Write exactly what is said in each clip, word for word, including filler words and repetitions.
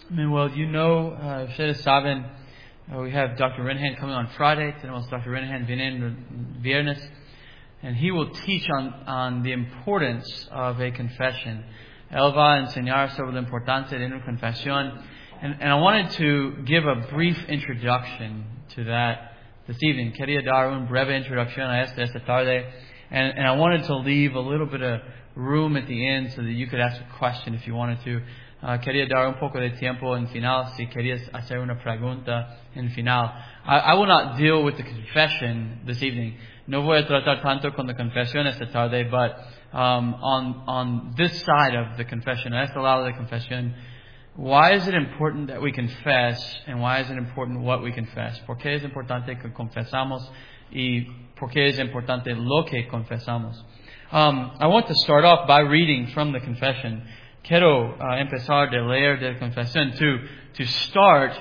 I mean, well, you know, uh, ustedes saben, uh, we have Doctor Renahan coming on Friday. Tenemos Doctor Renahan viene el viernes. And he will teach on, on the importance of a confession. Él va a enseñar sobre la importancia de una confesión. And, and I wanted to give a brief introduction to that this evening. Quería dar una breve introducción a esto esta tarde. And, and I wanted to leave a little bit of room at the end so that you could ask a question if you wanted to. Uh, quería dar un poco de tiempo en final si querías hacer una pregunta en final. I, I will not deal with the confession this evening. No voy a tratar tanto con la confesión esta tarde, but um, on on this side of the confession, a este lado de la confesión, why is it important that we confess, and why is it important what we confess? ¿Por qué es importante que confesamos y por qué es importante lo que confesamos? Um, I want to start off by reading from the confession. Quiero uh, empezar de leer de la confesión to to start.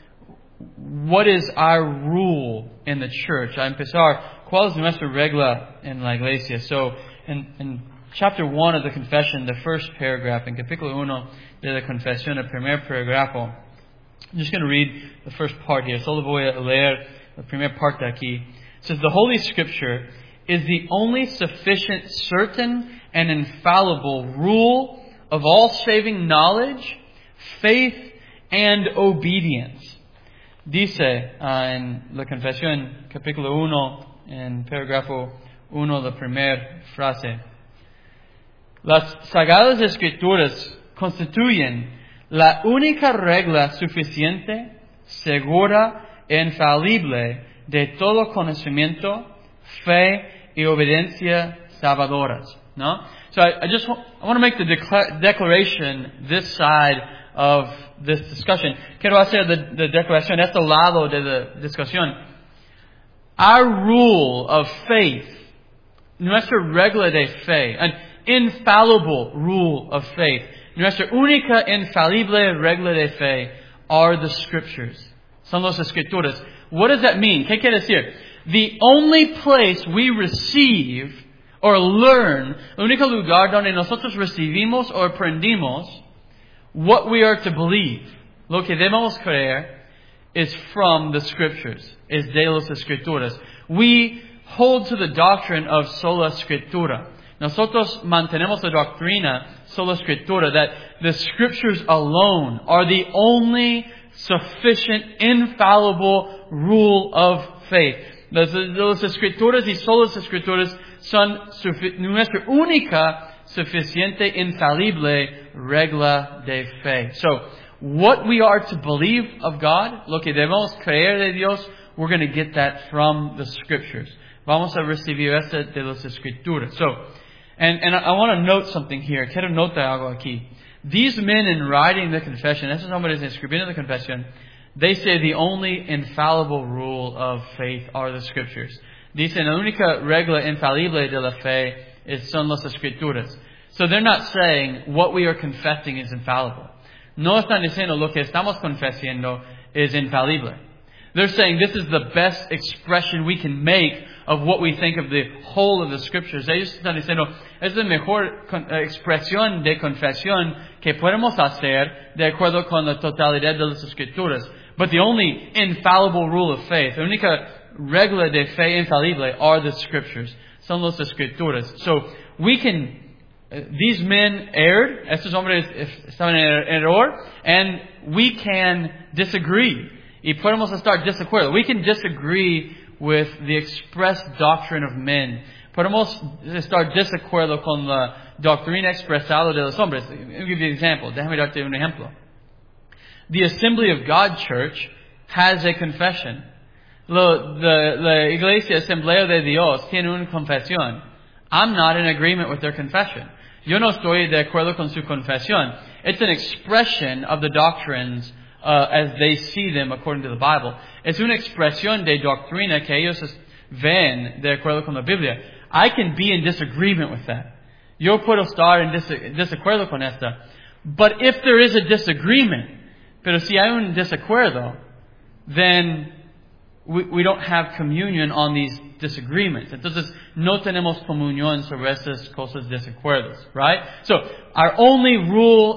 What is our rule in the church? A empezar, ¿cuál es nuestra regla en la iglesia? So, in, in chapter one of the confession, the first paragraph, en capítulo uno de la confesión, el primer parágrafo, I'm just going to read the first part here. Solo voy a leer la primera parte aquí. It says, the Holy Scripture is the only sufficient, certain, and infallible rule of all saving knowledge, faith, and obedience. Dice uh, en la confesión, capítulo uno, en parágrafo uno, la primera frase. Las Sagradas Escrituras constituyen la única regla suficiente, segura e infalible de todo conocimiento, fe y obediencia salvadoras. No? So I, I just want, I want to make the decla- declaration this side of this discussion. Quiero hacer the, the declaración este lado de la discusión. Our rule of faith, nuestra regla de fe, an infallible rule of faith, nuestra única infalible regla de fe are the Scriptures. Son las Escrituras. What does that mean? ¿Qué quiere decir? The only place we receive or learn, el único lugar donde nosotros recibimos o aprendimos what we are to believe, lo que debemos creer, is from the Scriptures, is de las Escrituras. We hold to the doctrine of sola Scriptura. Nosotros mantenemos la doctrina sola Scriptura, that the Scriptures alone are the only sufficient, infallible rule of faith. Las, las Escrituras y solas Escrituras son sufi- nuestra única, suficiente, infalible regla de fe. So, what we are to believe of God, lo que debemos creer de Dios, we're going to get that from the Scriptures. Vamos a recibir esto de las Escrituras. So, and, and I want to note something here. Quiero notar algo aquí. These men in writing the confession, esos hombres escribiendo la confesión, they say the only infallible rule of faith are the Scriptures. Dicen, la única regla infalible de la fe es, son las Escrituras. So they're not saying what we are confessing is infallible. No están diciendo lo que estamos confesando is infallible. They're saying this is the best expression we can make of what we think of the whole of the Scriptures. Ellos están diciendo, es la mejor expresión de confesión que podemos hacer de acuerdo con la totalidad de las Escrituras. But the only infallible rule of faith, la única regla de fe infalible are the Scriptures. Son las Escrituras. So we can, uh, these men erred, estos hombres estaban en error, and we can disagree. Y podemos estar desacuerdo. We can disagree with the expressed doctrine of men. Podemos estar desacuerdo con la doctrina expresada de los hombres. Let me give you an example. Déjame darte un ejemplo. The Assembly of God Church has a confession. Lo, the, la Iglesia Asamblea de Dios tiene una confesión. I'm not in agreement with their confession. Yo no estoy de acuerdo con su confesión. It's an expression of the doctrines uh, as they see them according to the Bible. Es una expresión de doctrina que ellos ven de acuerdo con la Biblia. I can be in disagreement with that. Yo puedo estar en dis- desacuerdo con esta. But if there is a disagreement, pero si hay un desacuerdo, then we, we don't have communion on these disagreements. Entonces, no tenemos comunión sobre estas cosas desacuerdos, right? So, our only rule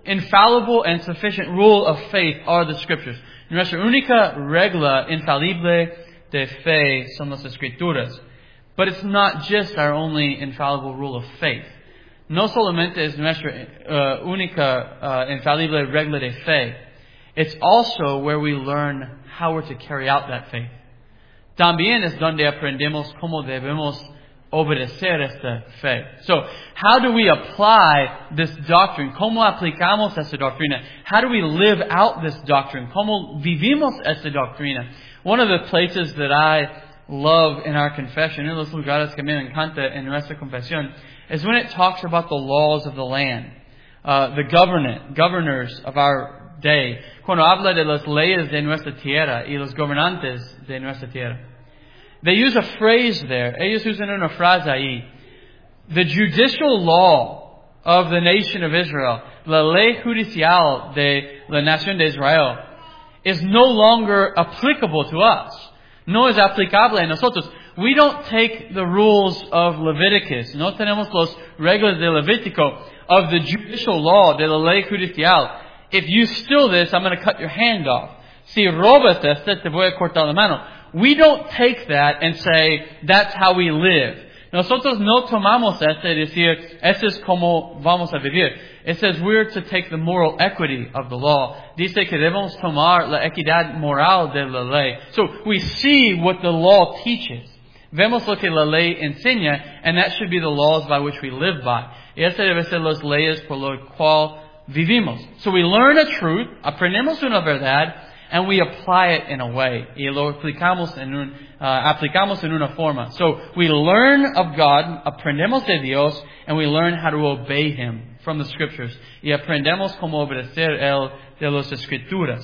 infallible and sufficient rule of faith are the Scriptures. Nuestra única regla infalible de fe son las Escrituras. But it's not just our only infallible rule of faith. No solamente es nuestra uh, única uh, infalible regla de fe. It's also where we learn how we're to carry out that faith. También es donde aprendemos cómo debemos obedecer esta fe. So, how do we apply this doctrine? ¿Cómo aplicamos esta doctrina? How do we live out this doctrine? ¿Cómo vivimos esta doctrina? One of the places that I love in our confession, en los lugares que me encanta en nuestra confesión, is when it talks about the laws of the land, uh, the government, governors of our day. Cuando habla de las leyes de nuestra tierra y los gobernantes de nuestra tierra. They use a phrase there. Ellos usan una frase ahí. The judicial law of the nation of Israel, la ley judicial de la nación de Israel, is no longer applicable to us. No es aplicable a nosotros. We don't take the rules of Leviticus. No tenemos los reglas de Levítico of the judicial law de la ley judicial. If you steal this, I'm going to cut your hand off. Si robas este, te voy a cortar la mano. We don't take that and say, that's how we live. Nosotros no tomamos este y decir, este es como vamos a vivir. It says we're to take the moral equity of the law. Dice que debemos tomar la equidad moral de la ley. So we see what the law teaches. Vemos lo que la ley enseña, and that should be the laws by which we live by. Y ese debe ser las leyes por lo cual vivimos. So we learn a truth, aprendemos una verdad, and we apply it in a way. Y lo aplicamos en, un, uh, aplicamos en una forma. So we learn of God, aprendemos de Dios, and we learn how to obey Him from the Scriptures. Y aprendemos cómo obedecer El de las Escrituras.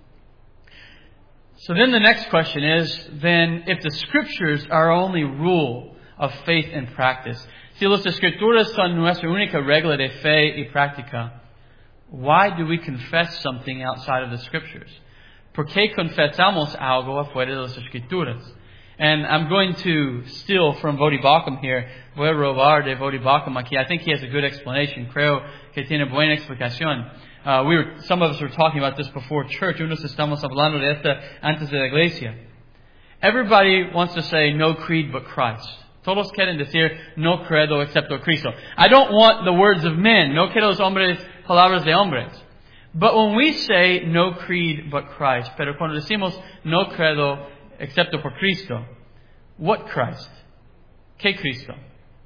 So then the next question is, then, if the Scriptures are our only rule of faith and practice, si las Escrituras son nuestra única regla de fe y práctica, why do we confess something outside of the Scriptures? ¿Por qué confesamos algo afuera de las Escrituras? And I'm going to steal from Voddie Baucham here. Voy a robar de Voddie Baucham aquí. I think he has a good explanation. Creo que tiene buena explicación. Uh, we were, some of us were talking about this before church. Unos estamos hablando de esta antes de la iglesia. Everybody wants to say no creed but Christ. Todos quieren decir no credo excepto Cristo. I don't want the words of men. No quiero los hombres, palabras de hombres. But when we say no creed but Christ, pero cuando decimos no credo excepto por Cristo, what Christ? ¿Qué Cristo?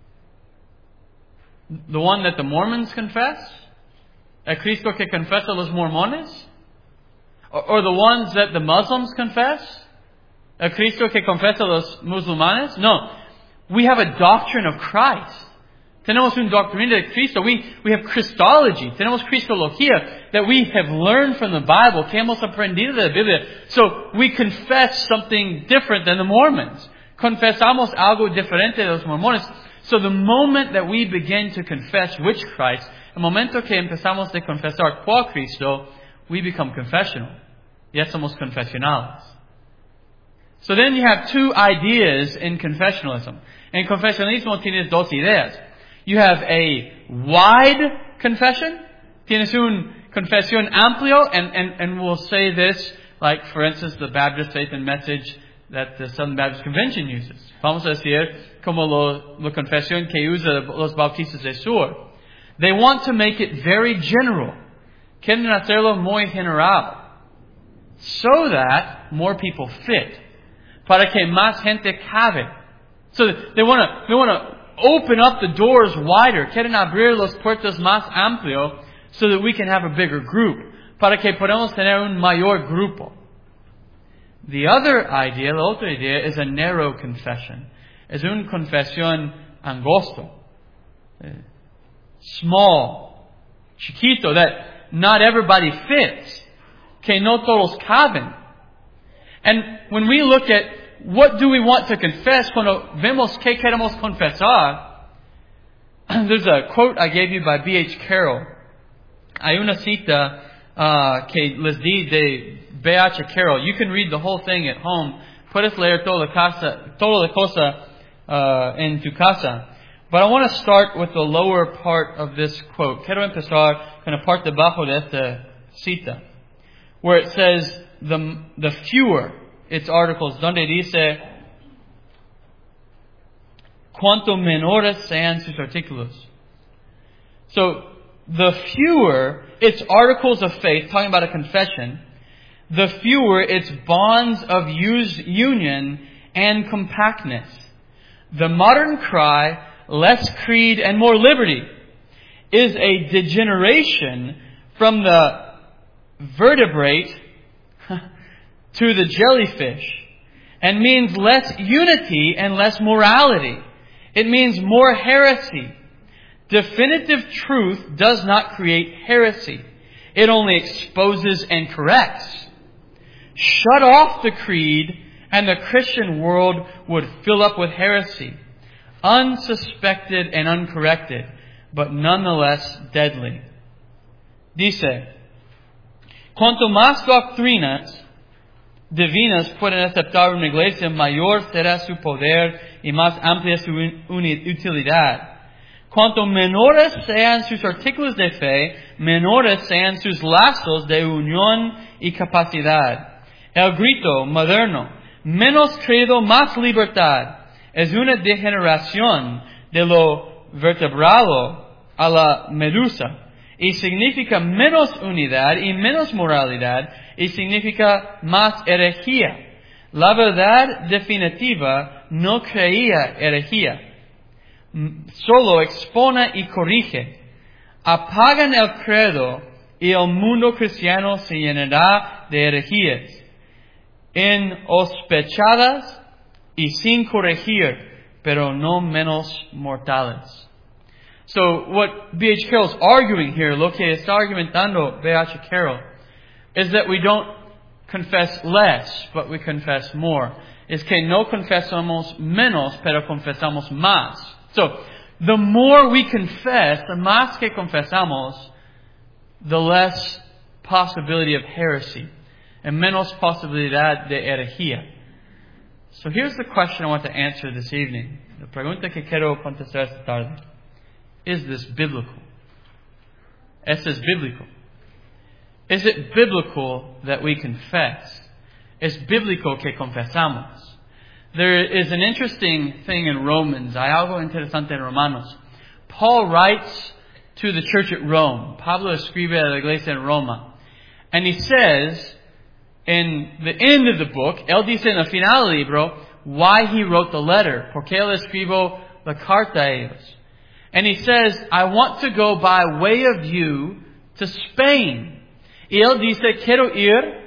The one that the Mormons confess? El Cristo que confesa los mormones? Or, or the ones that the Muslims confess? El Cristo que confesa los musulmanes? No. We have a doctrine of Christ. Tenemos un doctrina de Cristo. We, we have Christology. Tenemos Cristología that we have learned from the Bible, que hemos aprendido de la Biblia. So we confess something different than the Mormons. Confesamos algo diferente de los mormones. So the moment that we begin to confess which Christ, el momento que empezamos de confesar cuál Cristo, we become confessional. Ya somos confesionales. So then you have two ideas in confessionalism. En confesionalismo tienes dos ideas. You have a wide confession. Tienes un confesión amplio, and, and, and we'll say this, like, for instance, the Baptist Faith and Message that the Southern Baptist Convention uses. Vamos a decir, como lo, lo confesión que usa los bautistas de Sur. They want to make it very general. Quieren hacerlo muy general. So that more people fit. Para que más gente cabe. So they want to, they want to open up the doors wider. Quieren abrir los puertas más amplio so that we can have a bigger group. Para que podamos tener un mayor grupo. The other idea, la otra idea, is a narrow confession. Es una confesión angosto. Small. Chiquito. That not everybody fits. Que no todos caben. And when we look at what do we want to confess, cuando vemos que queremos confesar, there's a quote I gave you by B H Carroll. Hay una cita uh, que les di de B H Carroll. You can read the whole thing at home. Puedes leer toda la casa, toda la cosa uh, en tu casa. But I want to start with the lower part of this quote. Quiero empezar con la parte bajo de esta cita, where it says the the fewer its articles, donde dice cuanto menores sean sus artículos. So the fewer its articles of faith, talking about a confession, the fewer its bonds of use, union and compactness. The modern cry, less creed and more liberty, is a degeneration from the vertebrate to the jellyfish, and means less unity and less morality. It means more heresy. Definitive truth does not create heresy. It only exposes and corrects. Shut off the creed, and the Christian world would fill up with heresy, unsuspected and uncorrected, but nonetheless deadly. Dice, cuanto más doctrinas divinas pueden aceptar una iglesia, mayor será su poder y más amplia su utilidad. Cuanto menores sean sus artículos de fe, menores sean sus lazos de unión y capacidad. El grito moderno, menos credo, más libertad, es una degeneración de lo vertebrado a la medusa, y significa menos unidad y menos moralidad, y significa más herejía. La verdad definitiva no creía herejía. Solo expone y corrige. Apagan el credo y el mundo cristiano se llenará de herejías, insospechadas y sin corregir, pero no menos mortales. So what B H Carroll's arguing here, lo que está argumentando B H Carroll, is that we don't confess less, but we confess more. Es que no confesamos menos, pero confesamos más. So, the more we confess, the más que confesamos, the less possibility of heresy, and menos posibilidad de herejía. So here's the question I want to answer this evening. La pregunta que quiero contestar esta tarde. Is this biblical? ¿Esto es bíblico? Is it biblical that we confess? Es bíblico que confesamos. There is an interesting thing in Romans. Hay algo interesante en Romanos. Paul writes to the church at Rome. Pablo escribe a la iglesia en Roma. And he says, in the end of the book, él dice en el final del libro, why he wrote the letter. Porque él escribió la carta a ellos. And he says, I want to go by way of you to Spain. Y él dice, quiero ir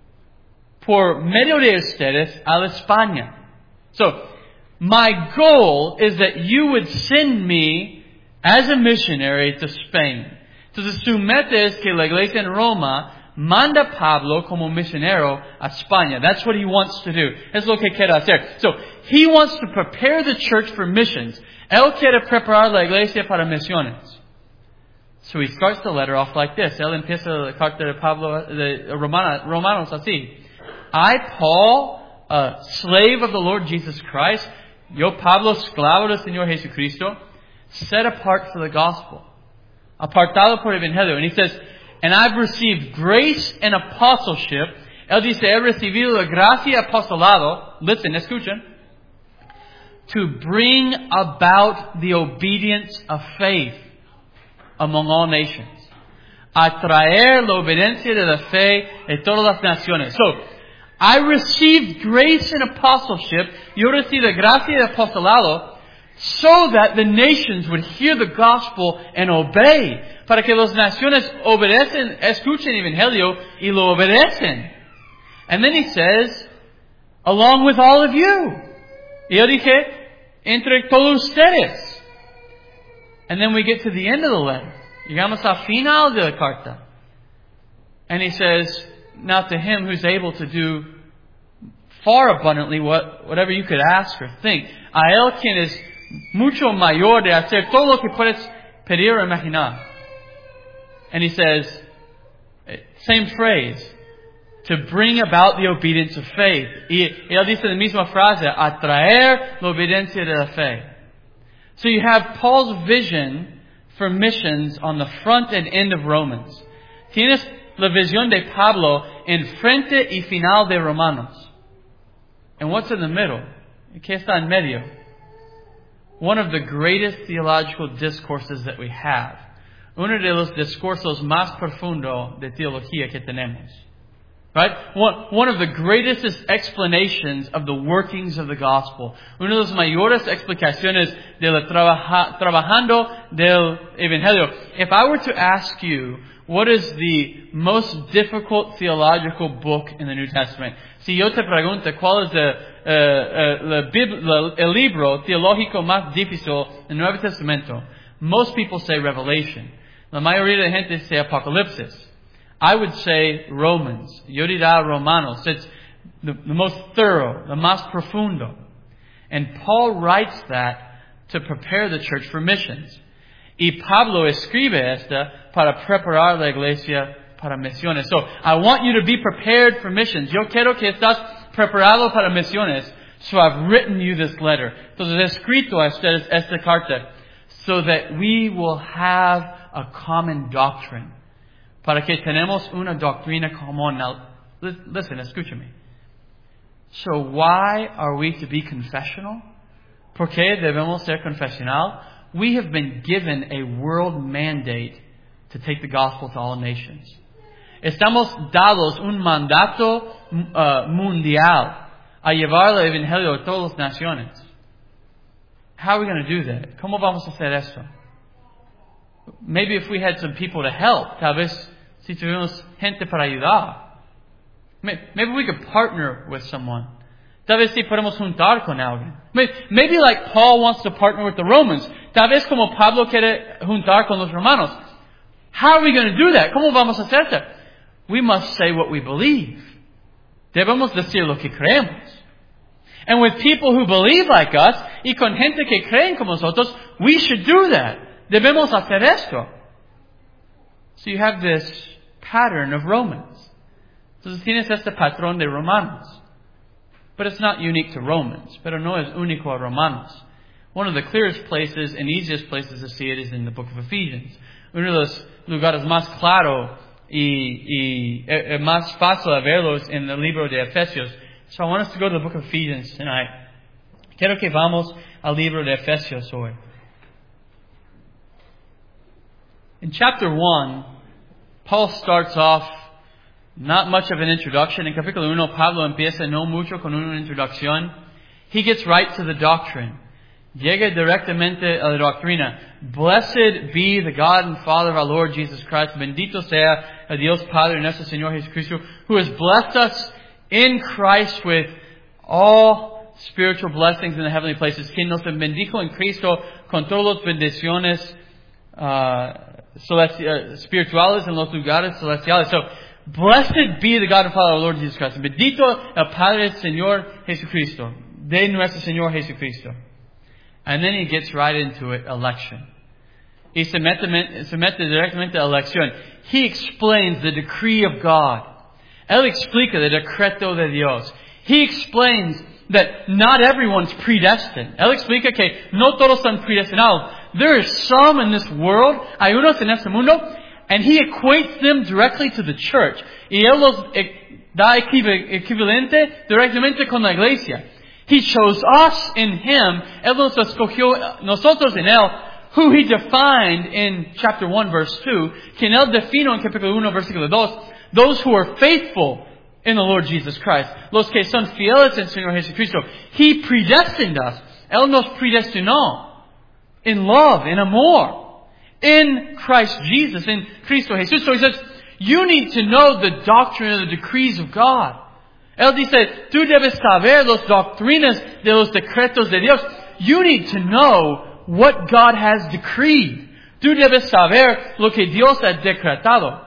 por medio de ustedes a la España. So, my goal is that you would send me as a missionary to Spain. Entonces, su meta es que la iglesia en Roma manda Pablo como misionero a España. That's what he wants to do. Es lo que quiere hacer. So, he wants to prepare the church for missions. Él quiere preparar la iglesia para misiones. So he starts the letter off like this. Él empieza la carta de Pablo, de Romana, Romanos así. I, Paul, a slave of the Lord Jesus Christ, yo Pablo, esclavo del Señor Jesucristo, set apart for the gospel, apartado por el evangelio. And he says, and I've received grace and apostleship. Él dice, he recibido la gracia y apostolado. Listen, escuchen. To bring about the obedience of faith among all nations. Atraer la obediencia de la fe de todas las naciones. So, I received grace and apostleship. Yo recibí la gracia y apostolado so that the nations would hear the gospel and obey. Para que las naciones obedecen, escuchen el evangelio y lo obedecen. And then he says, along with all of you. Y yo dije, entre todos ustedes. And then we get to the end of the letter. Llegamos al final de la carta. And he says, now to him who's able to do far abundantly what, whatever you could ask or think. A él quien es mucho mayor de hacer todo lo que puedes pedir o imaginar. And he says, same phrase, to bring about the obedience of faith. Y él dice la misma frase, atraer la obediencia de la fe. So you have Paul's vision for missions on the front and end of Romans. Tienes la visión de Pablo en frente y final de Romanos. And what's in the middle? ¿Qué está en medio? One of the greatest theological discourses that we have. Uno de los discursos más profundos de teología que tenemos. Right? One, one of the greatest explanations of the workings of the gospel. Una de las mayores explicaciones de la trabaja, trabajando del evangelio. If I were to ask you, what is the most difficult theological book in the New Testament? Si yo te pregunto, ¿cuál es el, uh, uh, la Bib- la, el libro teológico más difícil en el Nuevo Testamento? Most people say Revelation. La mayoría de la gente dice Apocalipsis. I would say Romans. Yo diría Romanos. It's the, the most thorough, the más profundo. And Paul writes that to prepare the church for missions. Y Pablo escribe esta para preparar la iglesia para misiones. So, I want you to be prepared for missions. Yo quiero que estás preparado para misiones. So, I've written you this letter. Entonces, he escrito a ustedes esta carta so that we will have a common doctrine. Para que tenemos una doctrina común. Now, listen, escúchame. So, why are we to be confessional? ¿Por qué debemos ser confesional? We have been given a world mandate to take the gospel to all nations. Estamos dados un mandato uh, mundial a llevar el evangelio a todas las naciones. How are we going to do that? ¿Cómo vamos a hacer esto? Maybe if we had some people to help, tal vez si tuviéramos gente para ayudar. Maybe we could partner with someone. Tal vez si podemos juntar con alguien. Maybe like Paul wants to partner with the Romans. Tal vez como Pablo quiere juntar con los romanos. How are we going to do that? ¿Cómo vamos a hacer eso? We must say what we believe. Debemos decir lo que creemos. And with people who believe like us, y con gente que creen como nosotros, we should do that. Debemos hacer esto. So you have this pattern of Romans. Entonces tienes este patrón de Romanos. But it's not unique to Romans. Pero no es único a Romanos. One of the clearest places and easiest places to see it is in the book of Ephesians. Uno de los lugares más claros y, y eh, más fácil de verlos en el libro de Efesios. So I want us to go to the book of Ephesians tonight. Quiero que vamos al libro de Efesios hoy. In chapter one, Paul starts off not much of an introduction. En capítulo uno, Pablo empieza no mucho con una introducción. He gets right to the doctrine. Llega directamente a la doctrina. Blessed be the God and Father of our Lord Jesus Christ. Bendito sea el Dios Padre de nuestro Señor Jesucristo, who has blessed us in Christ with all spiritual blessings in the heavenly places. Quien nos bendijo en Cristo con todas las bendiciones uh, celesti- uh, spirituales en los lugares celestiales. So, blessed be the God and Father of our Lord Jesus Christ. Bendito el Padre del Señor Jesucristo, de nuestro Señor Jesucristo. And then he gets right into it, election. Y se mete, se mete directamente a elección. He explains the decree of God. Él explica el decreto de Dios. He explains that not everyone's predestined. Él explica que no todos están predestinados. There is some in this world, hay unos en este mundo, and he equates them directly to the church. Y él los da equivalente directamente con la iglesia. He chose us in Him. Él nos escogió nosotros en Él, who He defined in chapter one, verse two. Quien Él definió en capítulo uno, versículo dos. Those who are faithful in the Lord Jesus Christ. Los que son fieles en el Señor Jesucristo. He predestined us. Él nos predestinó. In love, in amor. In Christ Jesus, in Cristo Jesús. So He says, you need to know the doctrine of the decrees of God. Él dice, tú debes saber las doctrinas de los decretos de Dios. You need to know what God has decreed. Tú debes saber lo que Dios ha decretado.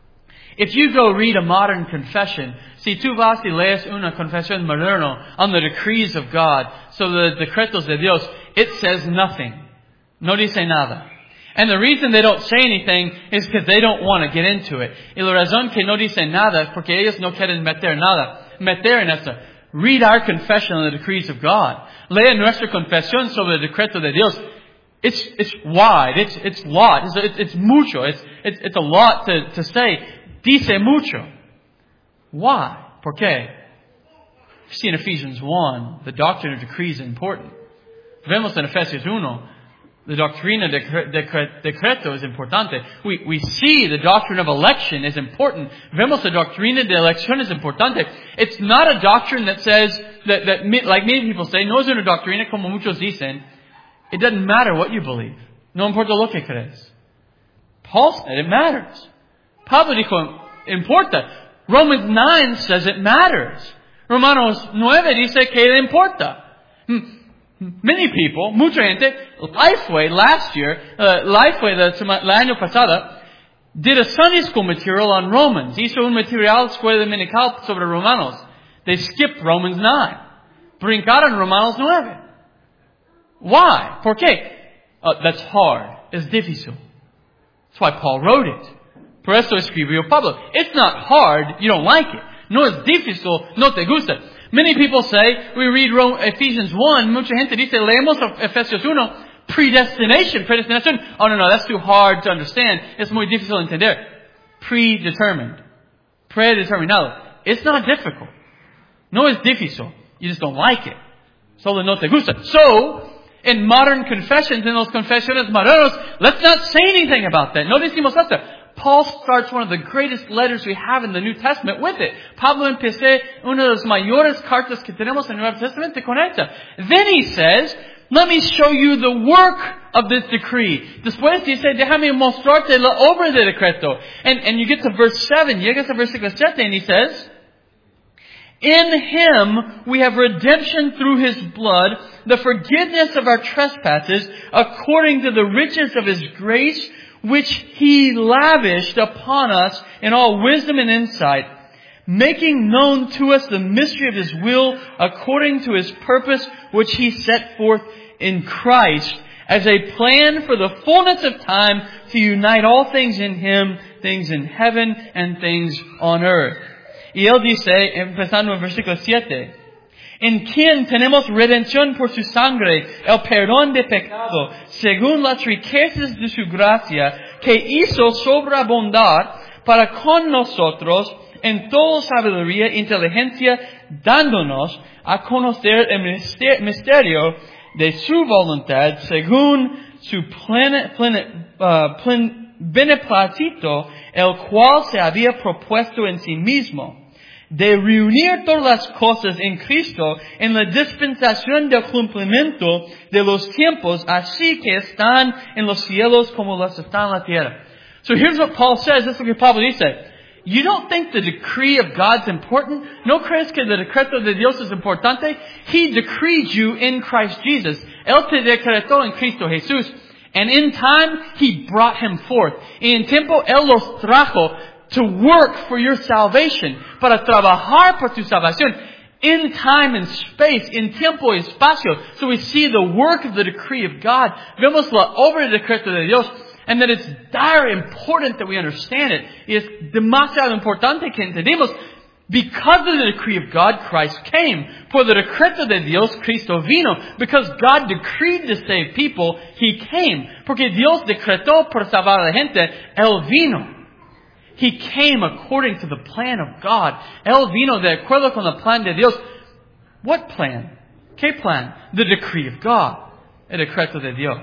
If you go read a modern confession, si tú vas y lees una confesión moderna on the decrees of God, so the decretos de Dios, it says nothing. No dice nada. And the reason they don't say anything is because they don't want to get into it. Y la razón que no dicen nada es porque ellos no quieren meter nada. Meter en esto. Read our confession on the decrees of God. Lea nuestra confesión sobre el decreto de Dios. It's, it's wide. It's, it's lot. It's, it's, it's mucho. It's, it's, it's a lot to, to say. Dice mucho. Why? ¿Por qué? You see in Ephesians one, the doctrine of decrees is important. Vemos en Efesios uno, the doctrina de decreto is importante. We, we see the doctrine of election is important. Vemos the doctrina de elección is importante. It's not a doctrine that says, that, that like many people say, no es una doctrina como muchos dicen. It doesn't matter what you believe. No importa lo que crees. Paul said it matters. Pablo dijo, importa. Romans nine says it matters. Romanos nueve dice que le importa. Many people, mucha gente, Lifeway last year, uh, Lifeway the, la año pasada, did a Sunday school material on Romans. Hizo un material escuela dominical sobre Romanos. They skipped Romans nine. Brincaron Romanos nueve. Why? ¿Por qué? Uh, that's hard. It's difícil. That's why Paul wrote it. Por eso escribió Pablo. It's not hard. You don't like it. No es difícil. No te gusta. Many people say, we read Ephesians one, mucha gente dice, leemos Efesios uno, predestination, predestination. Oh no, no, that's too hard to understand. Es muy difícil de entender. Predetermined. Predeterminado. It's not difficult. No es difícil. You just don't like it. Solo no te gusta. So, in modern confessions, in those confesiones modernos, let's not say anything about that. No decimos esto. Paul starts one of the greatest letters we have in the New Testament with it. Pablo empecé una de las mayores cartas que tenemos en el Nuevo Testamento con esta. Then he says, let me show you the work of this decree. Después dice, déjame mostrarte la obra de decreto. And, and you get to verse seven, llegas a versículo siete, and he says, in Him we have redemption through His blood, the forgiveness of our trespasses, according to the riches of His grace, which He lavished upon us in all wisdom and insight, making known to us the mystery of His will according to His purpose, which He set forth in Christ as a plan for the fullness of time to unite all things in Him, things in heaven and things on earth. Y él dice, empezando en versículo siete, en quien tenemos redención por su sangre, el perdón de pecado, según las riquezas de su gracia, que hizo sobreabundar para con nosotros en toda sabiduría e inteligencia, dándonos a conocer el misterio de su voluntad, según su plena, plena, uh, plen, beneplácito, el cual se había propuesto en sí mismo, de reunir todas las cosas en Cristo en la dispensación del cumplimiento de los tiempos, así que están en los cielos como las están en la tierra. So here's what Paul says. This is what Pablo dice. You don't think the decree of God's important? ¿No crees que el decreto de Dios es importante? He decreed you in Christ Jesus. Él te decretó en Cristo Jesús. And in time, He brought Him forth. Y en tiempo, Él los trajo to work for your salvation, para trabajar por tu salvación, in time and space, in tiempo y espacio. So we see the work of the decree of God. Vemos la obra del decreto de Dios, and that it's dire important that we understand it. Y es demasiado importante que entendemos. Because of the decree of God, Christ came. Por el decreto de Dios, Cristo vino. Because God decreed to save people, He came. Porque Dios decretó por salvar a la gente, Él vino. He came according to the plan of God. Él vino de acuerdo con el plan de Dios. What plan? ¿Qué plan? The decree of God. El decreto de Dios.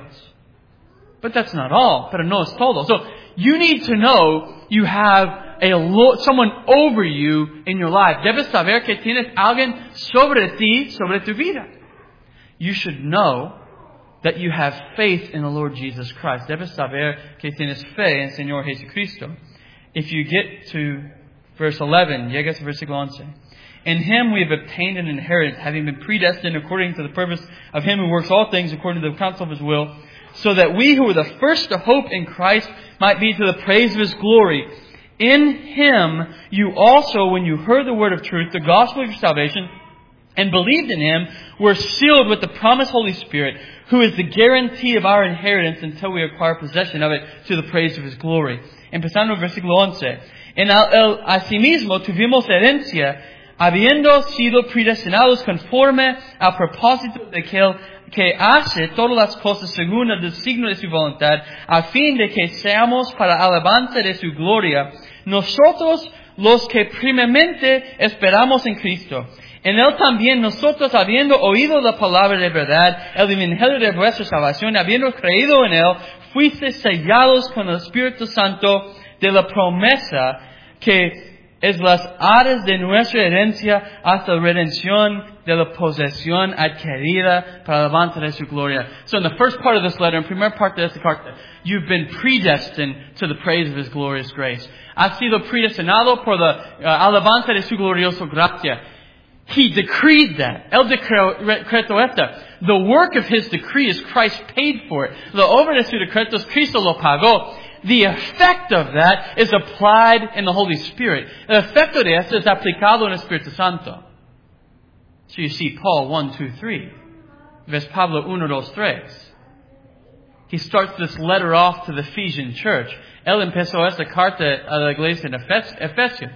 But that's not all. Pero no es todo. So you need to know you have a Lord, someone over you in your life. Debes saber que tienes alguien sobre ti, sobre tu vida. You should know that you have faith in the Lord Jesus Christ. Debes saber que tienes fe en el Señor Jesucristo. If you get to verse eleven, llegas a versículo once. In Him we have obtained an inheritance, having been predestined according to the purpose of Him who works all things according to the counsel of His will, so that we who were the first to hope in Christ might be to the praise of His glory. In Him you also, when you heard the word of truth, the gospel of your salvation, and believed in Him, were sealed with the promised Holy Spirit, who is the guarantee of our inheritance until we acquire possession of it to the praise of His glory. Empezando el versículo once. En el asimismo tuvimos herencia, habiendo sido predestinados conforme al propósito de que Él que hace todas las cosas según el designio de su voluntad, a fin de que seamos para alabanza de su gloria, nosotros los que primeramente esperamos en Cristo. En Él también nosotros, habiendo oído la palabra de verdad, el evangelio de vuestra salvación, habiendo creído en Él, fuiste sellados con el Espíritu Santo de la promesa, que es las aras de nuestra herencia hasta la redención de la posesión adquirida para la alabanza de su gloria. So in the first part of this letter, in primer parte de esta carta, you've been predestined to the praise of His glorious grace. Has sido predestinado por la uh, alabanza de su gloriosa gracia. He decreed that. Él decretó esta. The work of His decree is Christ paid for it. La obra de su decreto es Cristo lo pagó. The effect of that is applied in the Holy Spirit. El efecto de esto es aplicado en el Espíritu Santo. So you see Paul one, two, three. Ves Pablo uno, dos, tres. He starts this letter off to the Ephesian church. Él empezó esta carta a la iglesia en Efesios.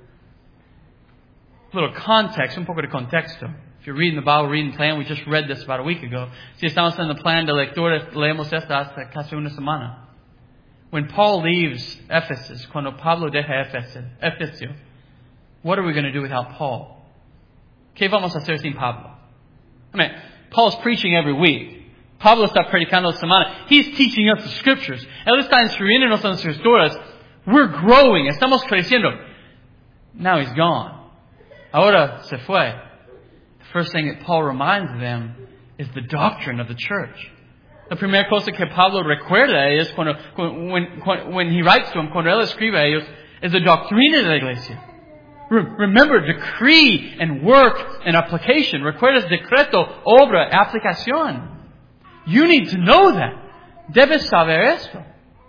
A little context, un poco de contexto. If you're reading the Bible reading plan, we just read this about a week ago. Si estamos en el plan de lectura, leemos esta hasta casi una semana. When Paul leaves Ephesus, cuando Pablo deja Efesio, what are we going to do without Paul? ¿Qué vamos a hacer sin Pablo? I mean, Paul's preaching every week. Pablo está predicando la semana. He's teaching us the scriptures. Él está instruyéndonos en las escrituras. We're growing. Estamos creciendo. Now he's gone. Ahora se fue. The first thing that Paul reminds them is the doctrine of the church. La primera cosa que Pablo recuerda a ellos cuando, when, when he writes to them, cuando él escribe a ellos, es la doctrina de la iglesia. Remember, decree and work and application. Recuerdas decreto, obra, aplicación. You need to know that. Debes saber esto.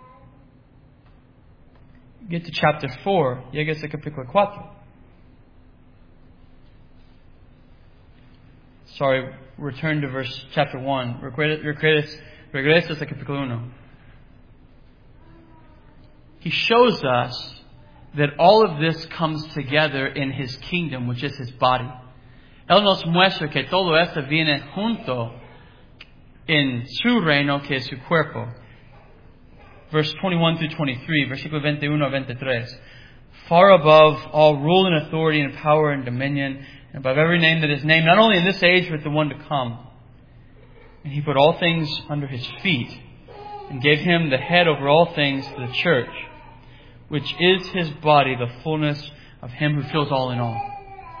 Get to chapter four. Llegas a capítulo cuatro. Sorry, return to verse chapter one. Regresas, regresas a capítulo uno. He shows us that all of this comes together in His kingdom, which is His body. Él nos muestra que todo esto viene junto en su reino, que es su cuerpo. Verse twenty-one through twenty-three, versículo veintiuno a veintitrés. Far above all rule and authority and power and dominion, and above every name that is named, not only in this age, but the one to come. And He put all things under His feet, and gave Him the head over all things to the church, which is His body, the fullness of Him who fills all in all.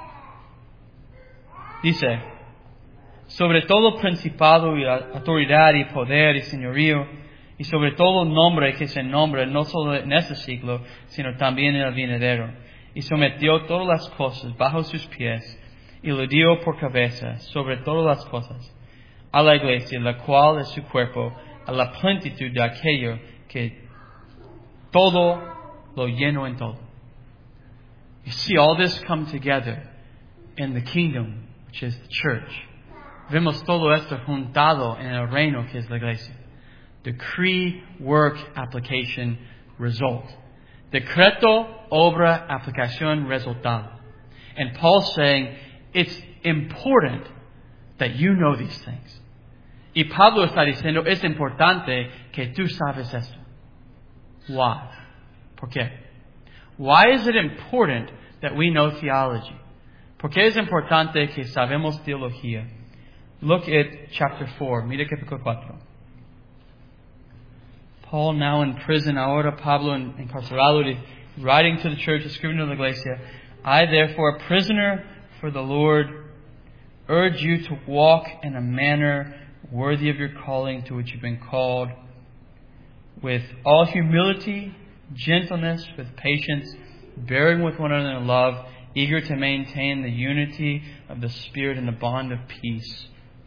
Dice, sobre todo principado y autoridad y poder y señorío, y sobre todo nombre que se nombra no solo en este siglo, sino también en el venidero. Y sometió todas las cosas bajo sus pies, y lo dio por cabeza sobre todas las cosas, a la iglesia, la cual es su cuerpo, a la plenitud de aquello que todo lo lleno en todo. You see all this come together in the kingdom, which is the church. Vemos todo esto juntado en el reino, que es la iglesia. Decree, work, application, result. Decreto, obra, aplicación, resultado. And Paul's saying it's important that you know these things. Y Pablo está diciendo, es importante que tú sabes esto. Why? ¿Por qué? Why is it important that we know theology? ¿Por qué es importante que sabemos teología? Look at chapter four. Mira capítulo cuatro. Paul now in prison, ahora Pablo encarcelado, writing to the church, escribiendo a la iglesia. I therefore, a prisoner for the Lord, urge you to walk in a manner worthy of your calling to which you've been called, with all humility, gentleness, with patience, bearing with one another in love, eager to maintain the unity of the Spirit in the bond of peace.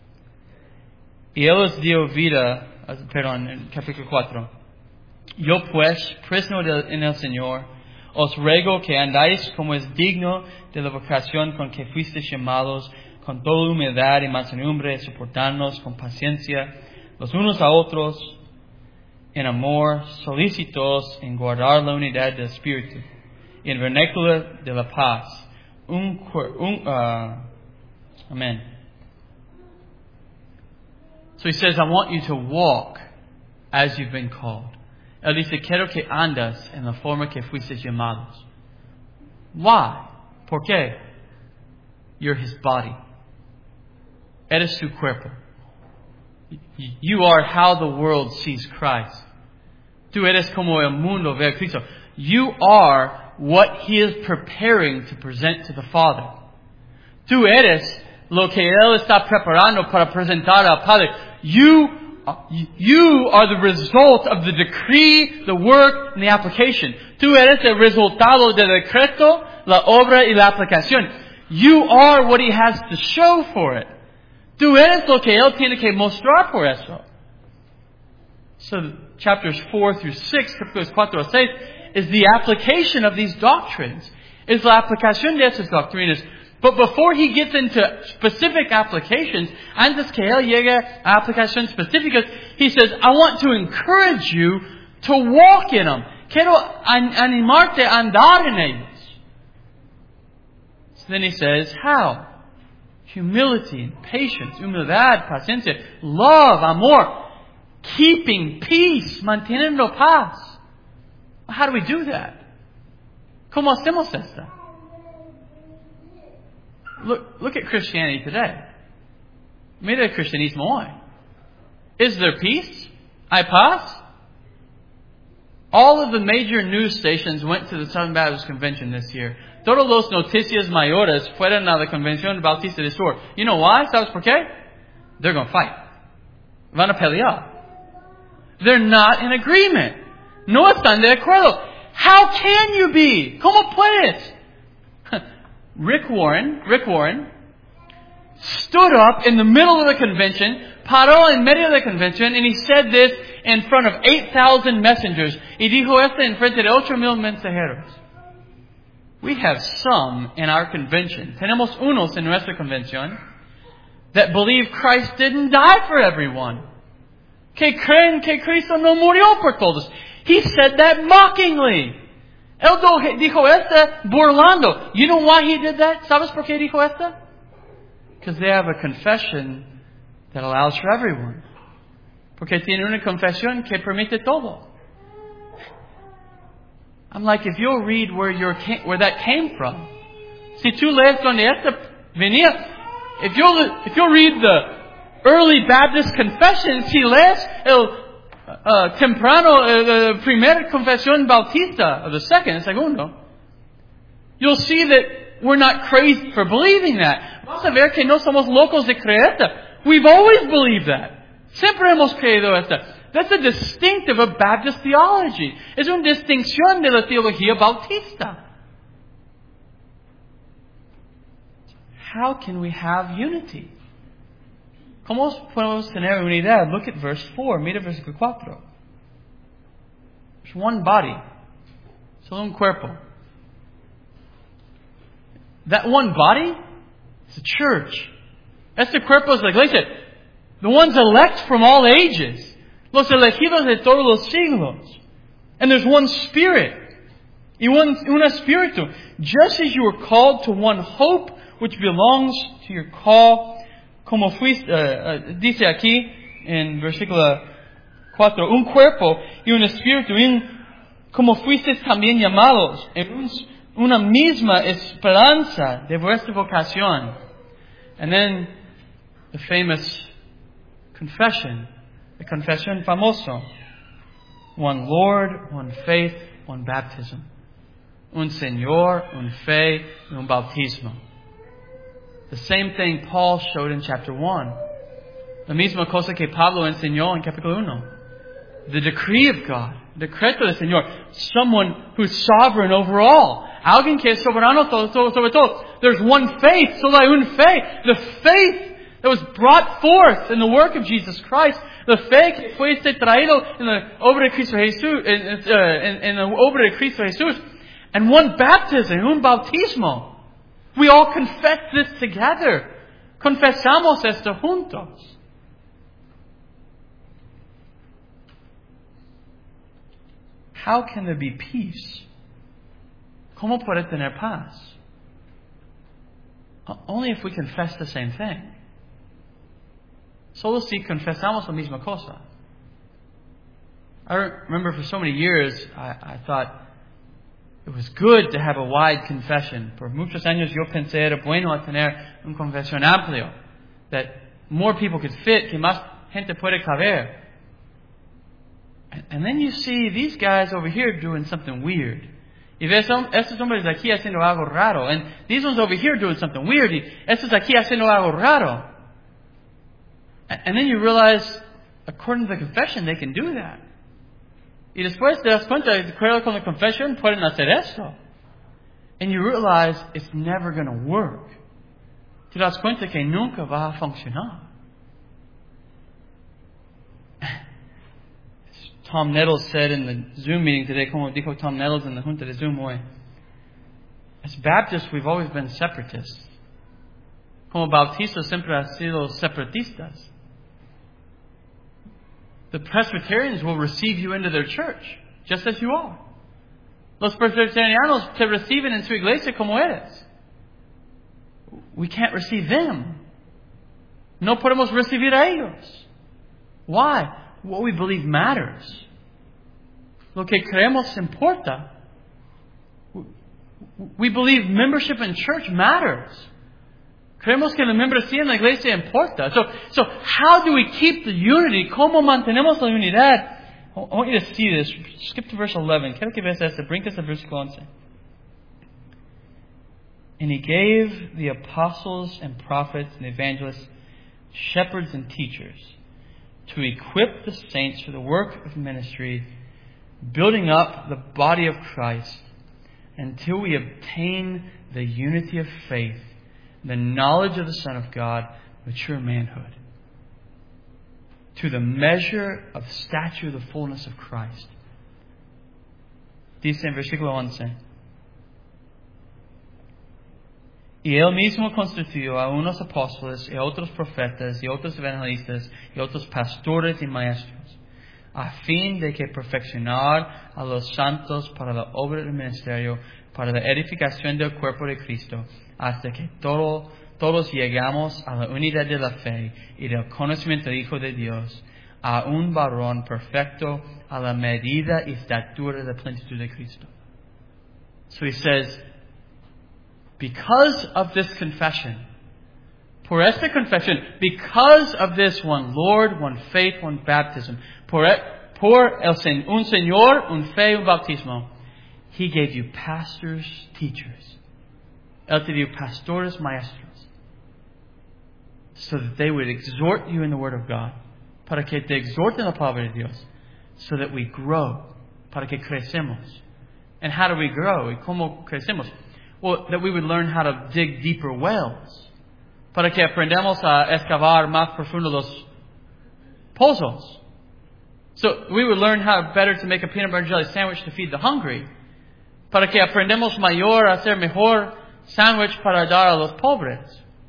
Y Él os dio vida, perdón, en capítulo cuatro. Yo pues, prisionero en el Señor, os ruego que andáis como es digno de la vocación con que fuisteis llamados, con toda humildad y mansedumbre, soportarnos con paciencia los unos a otros, en amor, solícitos en guardar la unidad del Espíritu, y en vernáculo de la paz. un, un uh, amen. So he says, I want you to walk as you've been called. Él dice, quiero que andas en la forma que fuiste llamados. Why? ¿Por qué? You're His body. Eres su cuerpo. You are how the world sees Christ. Tú eres como el mundo ve a Cristo. You are what He is preparing to present to the Father. Tú eres lo que Él está preparando para presentar al Padre. You, you are the result of the decree, the work, and the application. Tú eres el resultado del decreto, la obra y la aplicación. You are what He has to show for it. Tú eres lo que Él tiene que mostrar por eso. So chapters four through six, capítulos cuatro a seis, is the application of these doctrines. Es la aplicación de esas doctrinas. But before he gets into specific applications, antes que él llegue a aplicaciones específicas, he says, I want to encourage you to walk in them. Quiero animarte a andar en ellos. So then he says, how? Humility and patience, humildad, paciencia, love, amor, keeping peace, manteniendo paz. How do we do that? ¿Cómo hacemos esto? Look, look at Christianity today. Mira el cristianismo hoy. Is there peace? ¿Hay paz? All of the major news stations went to the Southern Baptist Convention this year. Todos los noticias mayores fueron a la Convención Bautista de Sur. You know why? ¿Sabes por qué? They're going to fight. Van a pelear. They're not in agreement. No están de acuerdo. How can you be? ¿Cómo puedes? Rick Warren, Rick Warren, stood up in the middle of the convention, paró en medio de la convention, and he said this in front of eight thousand messengers. Y dijo esto en frente de ocho mil mensajeros. We have some in our convention, tenemos unos en nuestra convención, that believe Christ didn't die for everyone. Que creen que Cristo no murió por todos. He said that mockingly. Él dijo esta burlando. You know why he did that? ¿Sabes por qué dijo esta? Because they have a confession that allows for everyone. Porque tiene una confesión que permite todo. I'm like, if you'll read where your where that came from. Si tú lees donde esta venía, if you'll if you'll read the early Baptist confession, si lees el Uh, temprano, uh, the primera confesión bautista, or the second, el segundo, you'll see that we're not crazy for believing that. Vas a ver que no somos locos de creer esto. We've always believed that. Siempre hemos creído esto. That's a distinctive of Baptist theology. Es una distinción de la teología bautista. How can we have unity? ¿Cómo podemos tener unidad? Look at verse four. Mira versículo cuatro. There's one body. Solo un cuerpo. That one body is the church. Este cuerpo es la iglesia. The ones elect from all ages. Los elegidos de todos los siglos. And there's one spirit. Y un, un espíritu. Just as you were called to one hope which belongs to your call. Como fuiste, uh, uh, dice aquí en versículo cuatro, un cuerpo y un espíritu, y como fuisteis también llamados en un, una misma esperanza de vuestra vocación. And then the famous confession, the confession famoso. One Lord, one faith, one baptism. Un Señor, un fe, y un bautismo. The same thing Paul showed in chapter one. La misma cosa que Pablo enseñó en capítulo uno. The decree of God. Decreto del Señor. Someone who's sovereign over all. Alguien que es soberano sobre todo. There's one faith. Solo hay un fe. The faith that was brought forth in the work of Jesus Christ. The fe que fue traído en la obra de Cristo Jesús. En, uh, en, en la obra de Cristo Jesús. And one baptism. Un bautismo. We all confess this together. Confesamos esto juntos. How can there be peace? ¿Cómo puede tener paz? Only if we confess the same thing. Solo si confesamos la misma cosa. I remember for so many years, I, I thought it was good to have a wide confession. Por muchos años yo pensé era bueno tener un confesión amplio. That more people could fit, que más gente puede caber. And, and then you see these guys over here doing something weird. Y ves estos hombres aquí haciendo algo raro. And these ones over here doing something weird. Y estos aquí haciendo algo raro. And, and then you realize, according to the confession, they can do that. Y después te das cuenta, de acuerdo con la confesión, pueden hacer esto. And you realize it's never going to work. Te das cuenta que nunca va a funcionar. Tom Nettles said in the Zoom meeting today, como dijo Tom Nettles in the Junta de Zoom hoy, as Baptists, we've always been separatists. Como Bautistas siempre han sido separatistas. The Presbyterians will receive you into their church, just as you are. Los Presbyterianos te reciben en su iglesia como eres. We can't receive them. No podemos recibir a ellos. Why? What we believe matters. Lo que creemos importa. We believe membership in church matters. Creemos que la membresía en la iglesia importa. So, so how do we keep the unity? ¿Cómo mantenemos la unidad? I want you to see this. Skip to verse eleven. Quiero que veas esto. Brincas a versículo once. And He gave the apostles and prophets and evangelists, shepherds and teachers, to equip the saints for the work of ministry, building up the body of Christ, until we obtain the unity of faith, the knowledge of the Son of God, mature manhood, to the measure of stature of the fullness of Christ. Dice en versículo once. Y Él mismo constituyó a unos apóstoles y a otros profetas y otros evangelistas y otros pastores y maestros, a fin de que perfeccionar a los santos para la obra del ministerio, para la edificación del cuerpo de Cristo, hasta que todo, todos llegamos a la unidad de la fe y del conocimiento del Hijo de Dios, a un varón perfecto, a la medida y estatura de la plenitud de Cristo. So he says, because of this confession, por esta confession, because of this one Lord, one faith, one baptism, por, por el, un Señor, un fe, un bautismo, He gave you pastors, teachers. Él te dio pastores, maestros, so that they would exhort you in the Word of God, para que te exhorten la palabra de Dios, so that we grow, para que crecemos. And how do we grow? ¿Y cómo crecemos? Well, that we would learn how to dig deeper wells, para que aprendamos a excavar más profundo los pozos. So we would learn how better to make a peanut butter and jelly sandwich to feed the hungry, para que aprendamos mayor a hacer mejor sándwich para dar a los pobres.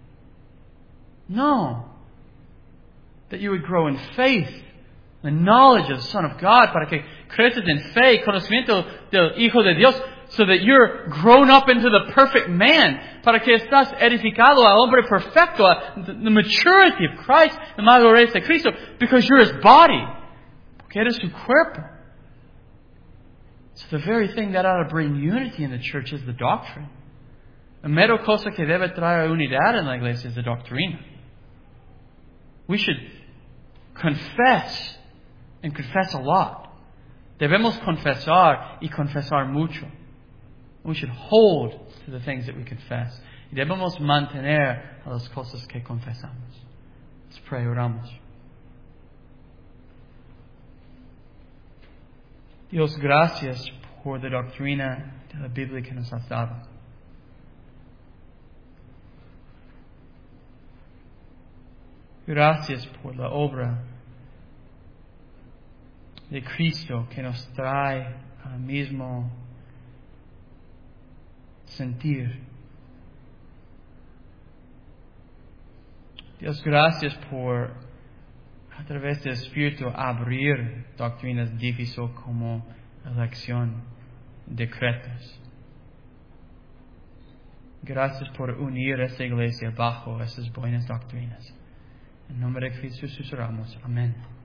No. That you would grow in faith, the knowledge of the Son of God, para que creces en fe, conocimiento del Hijo de Dios, so that you're grown up into the perfect man, para que estás edificado al hombre perfecto, the maturity of Christ, the madurez de Cristo, because you're His body, porque eres su cuerpo. So the very thing that ought to bring unity in the church is the doctrine. La mera cosa que debe traer unidad en la iglesia es la doctrina. We should confess, and confess a lot. Debemos confesar y confesar mucho. We should hold to the things that we confess. Y debemos mantener a las cosas que confesamos. Let's pray, oramos. Dios, gracias por la doctrina de la Biblia que nos has dado. Gracias por la obra de Cristo que nos trae al mismo sentir. Dios, gracias por, a través del Espíritu, abrir doctrinas difíciles como elección, decretos. Gracias por unir esta iglesia bajo esas buenas doctrinas. En nombre de Jesús oramos. Amén.